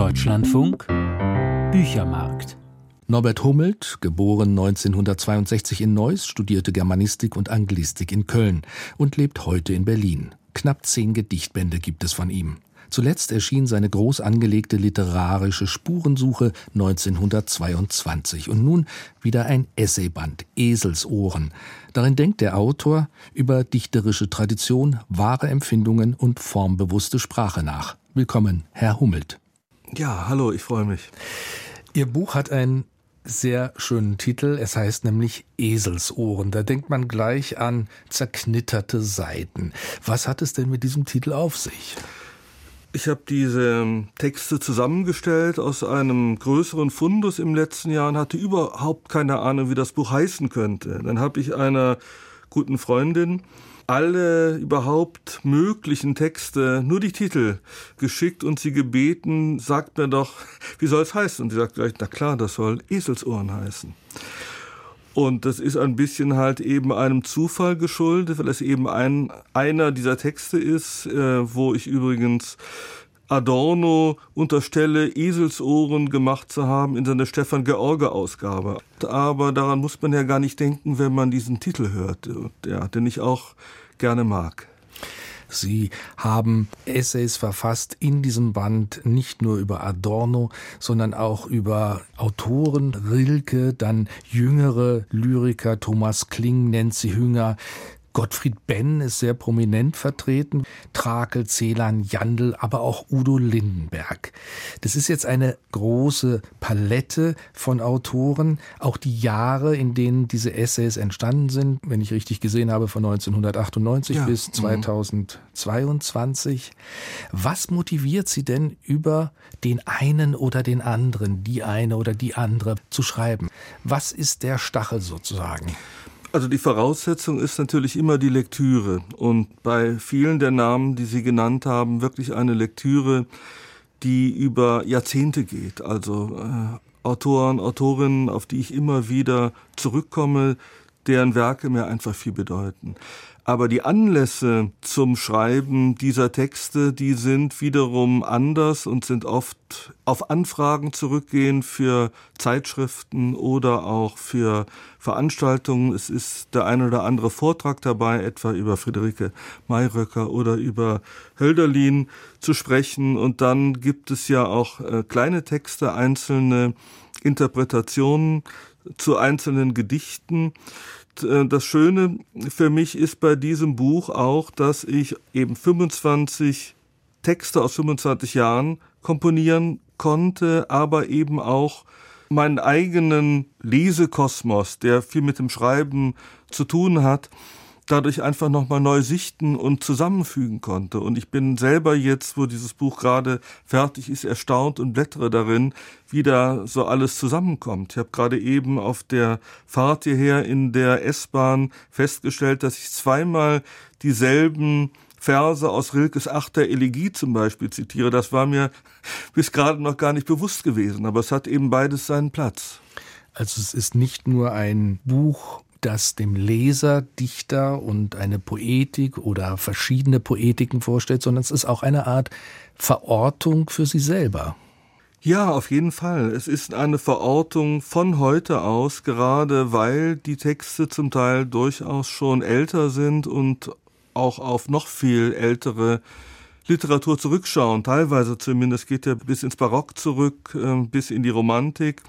Deutschlandfunk Büchermarkt. Norbert Hummelt, geboren 1962 in Neuss, studierte Germanistik und Anglistik in Köln und lebt heute in Berlin. Knapp 10 Gedichtbände gibt es von ihm. Zuletzt erschien seine groß angelegte literarische Spurensuche 1922 und nun wieder ein Essayband, Eselsohren. Darin denkt der Autor über dichterische Tradition, wahre Empfindungen und formbewusste Sprache nach. Willkommen, Herr Hummelt. Ja, hallo, ich freue mich. Ihr Buch hat einen sehr schönen Titel, es heißt nämlich Eselsohren. Da denkt man gleich an zerknitterte Seiten. Was hat es denn mit diesem Titel auf sich? Ich habe diese Texte zusammengestellt aus einem größeren Fundus im letzten Jahr und hatte überhaupt keine Ahnung, wie das Buch heißen könnte. Dann habe ich einer guten Freundin alle überhaupt möglichen Texte, nur die Titel, geschickt und sie gebeten, sagt mir doch, wie soll es heißen? Und sie sagt gleich, na klar, das soll Eselsohren heißen. Und das ist ein bisschen halt eben einem Zufall geschuldet, weil es eben einer dieser Texte ist, wo ich übrigens Adorno unterstelle, Eselsohren gemacht zu haben in seiner Stefan-George-Ausgabe. Aber daran muss man ja gar nicht denken, wenn man diesen Titel hört, ja, den ich auch gerne mag. Sie haben Essays verfasst in diesem Band, nicht nur über Adorno, sondern auch über Autoren, Rilke, dann jüngere Lyriker, Thomas Kling, Nancy Hünger. Gottfried Benn ist sehr prominent vertreten, Trakel, Celan, Jandl, aber auch Udo Lindenberg. Das ist jetzt eine große Palette von Autoren, auch die Jahre, in denen diese Essays entstanden sind, wenn ich richtig gesehen habe, von 1998 bis 2022. Was motiviert Sie denn, über den einen oder den anderen, die eine oder die andere zu schreiben? Was ist der Stachel sozusagen? Also die Voraussetzung ist natürlich immer die Lektüre und bei vielen der Namen, die Sie genannt haben, wirklich eine Lektüre, die über Jahrzehnte geht. Also Autoren, Autorinnen, auf die ich immer wieder zurückkomme, deren Werke mir einfach viel bedeuten. Aber die Anlässe zum Schreiben dieser Texte, die sind wiederum anders und sind oft auf Anfragen zurückgehend für Zeitschriften oder auch für Veranstaltungen. Es ist der ein oder andere Vortrag dabei, etwa über Friederike Mayröcker oder über Hölderlin zu sprechen. Und dann gibt es ja auch kleine Texte, einzelne Interpretationen zu einzelnen Gedichten. Das Schöne für mich ist bei diesem Buch auch, dass ich eben 25 Texte aus 25 Jahren komponieren konnte, aber eben auch meinen eigenen Lesekosmos, der viel mit dem Schreiben zu tun hat, dadurch einfach nochmal neu sichten und zusammenfügen konnte. Und ich bin selber jetzt, wo dieses Buch gerade fertig ist, erstaunt und blättere darin, wie da so alles zusammenkommt. Ich habe gerade eben auf der Fahrt hierher in der S-Bahn festgestellt, dass ich zweimal dieselben Verse aus Rilkes 8. Elegie zum Beispiel zitiere. Das war mir bis gerade noch gar nicht bewusst gewesen, aber es hat eben beides seinen Platz. Also es ist nicht nur ein Buch, das dem Leser Dichter und eine Poetik oder verschiedene Poetiken vorstellt, sondern es ist auch eine Art Verortung für Sie selber. Ja, auf jeden Fall. Es ist eine Verortung von heute aus, gerade weil die Texte zum Teil durchaus schon älter sind und auch auf noch viel ältere Literatur zurückschauen. Teilweise zumindest geht ja bis ins Barock zurück, bis in die Romantik.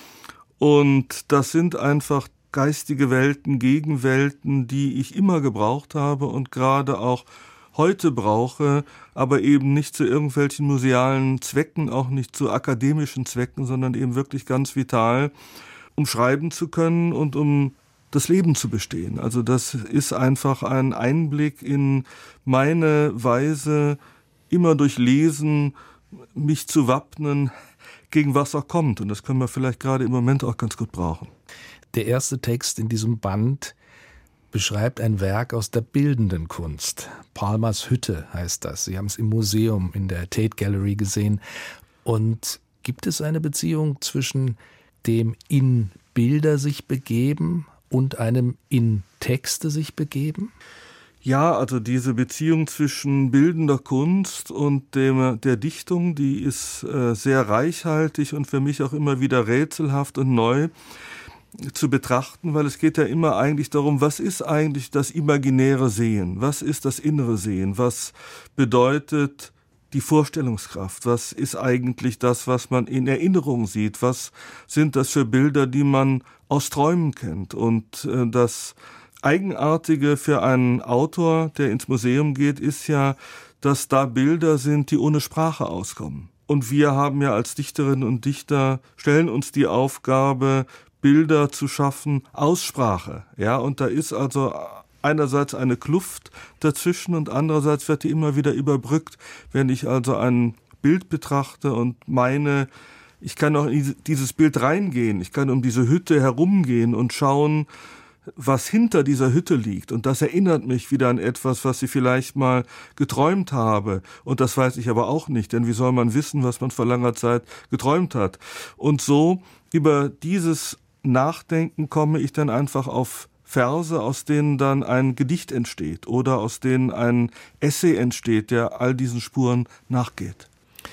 Und das sind einfach geistige Welten, Gegenwelten, die ich immer gebraucht habe und gerade auch heute brauche, aber eben nicht zu irgendwelchen musealen Zwecken, auch nicht zu akademischen Zwecken, sondern eben wirklich ganz vital, um schreiben zu können und um das Leben zu bestehen. Also das ist einfach ein Einblick in meine Weise, immer durch Lesen mich zu wappnen gegen was auch kommt. Und das können wir vielleicht gerade im Moment auch ganz gut brauchen. Der erste Text in diesem Band beschreibt ein Werk aus der bildenden Kunst. Palmers Hütte heißt das. Sie haben es im Museum in der Tate Gallery gesehen. Und gibt es eine Beziehung zwischen dem in Bilder sich begeben und einem in Texte sich begeben? Ja, also diese Beziehung zwischen bildender Kunst und der Dichtung, die ist sehr reichhaltig und für mich auch immer wieder rätselhaft und neu zu betrachten, weil es geht ja immer eigentlich darum, was ist eigentlich das imaginäre Sehen? Was ist das innere Sehen? Was bedeutet die Vorstellungskraft? Was ist eigentlich das, was man in Erinnerung sieht? Was sind das für Bilder, die man aus Träumen kennt? Und das Eigenartige für einen Autor, der ins Museum geht, ist ja, dass da Bilder sind, die ohne Sprache auskommen. Und wir haben ja als Dichterinnen und Dichter, stellen uns die Aufgabe, Bilder zu schaffen aus Sprache. Ja, und da ist also einerseits eine Kluft dazwischen und andererseits wird die immer wieder überbrückt. Wenn ich also ein Bild betrachte und meine, ich kann auch in dieses Bild reingehen, ich kann um diese Hütte herumgehen und schauen, was hinter dieser Hütte liegt. Und das erinnert mich wieder an etwas, was ich vielleicht mal geträumt habe. Und das weiß ich aber auch nicht, denn wie soll man wissen, was man vor langer Zeit geträumt hat? Und so über dieses Nachdenken komme ich dann einfach auf Verse, aus denen dann ein Gedicht entsteht oder aus denen ein Essay entsteht, der all diesen Spuren nachgeht.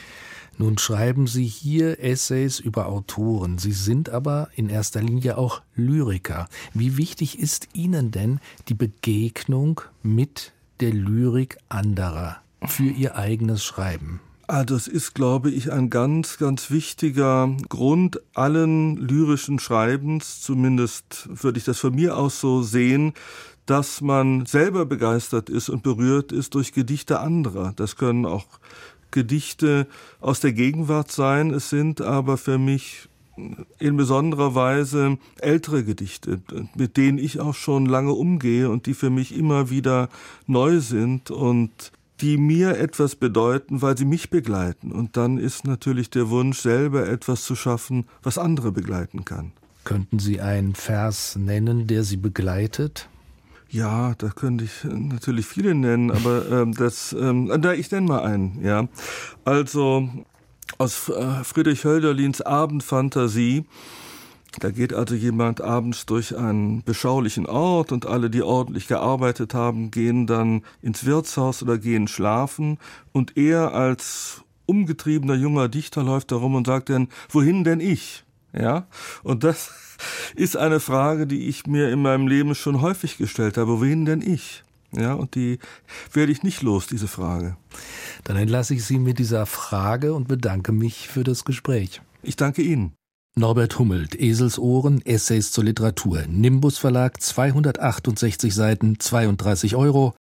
Nun schreiben Sie hier Essays über Autoren. Sie sind aber in erster Linie auch Lyriker. Wie wichtig ist Ihnen denn die Begegnung mit der Lyrik anderer für Ihr eigenes Schreiben? Also es ist, glaube ich, ein ganz, ganz wichtiger Grund allen lyrischen Schreibens, zumindest würde ich das von mir aus so sehen, dass man selber begeistert ist und berührt ist durch Gedichte anderer. Das können auch Gedichte aus der Gegenwart sein, es sind aber für mich in besonderer Weise ältere Gedichte, mit denen ich auch schon lange umgehe und die für mich immer wieder neu sind und die mir etwas bedeuten, weil sie mich begleiten. Und dann ist natürlich der Wunsch, selber etwas zu schaffen, was andere begleiten kann. Könnten Sie einen Vers nennen, der Sie begleitet? Ja, da könnte ich natürlich viele nennen, aber ich nenne mal einen. Ja, also aus Friedrich Hölderlins Abendphantasie. Da geht also jemand abends durch einen beschaulichen Ort und alle, die ordentlich gearbeitet haben, gehen dann ins Wirtshaus oder gehen schlafen und er als umgetriebener junger Dichter läuft da rum und sagt dann, wohin denn ich? Ja, und das ist eine Frage, die ich mir in meinem Leben schon häufig gestellt habe. Wohin denn ich? Ja, und die werde ich nicht los, diese Frage. Dann entlasse ich Sie mit dieser Frage und bedanke mich für das Gespräch. Ich danke Ihnen. Norbert Hummelt, Eselsohren, Essays zur Literatur. Nimbus Verlag, 268 Seiten, 32 €.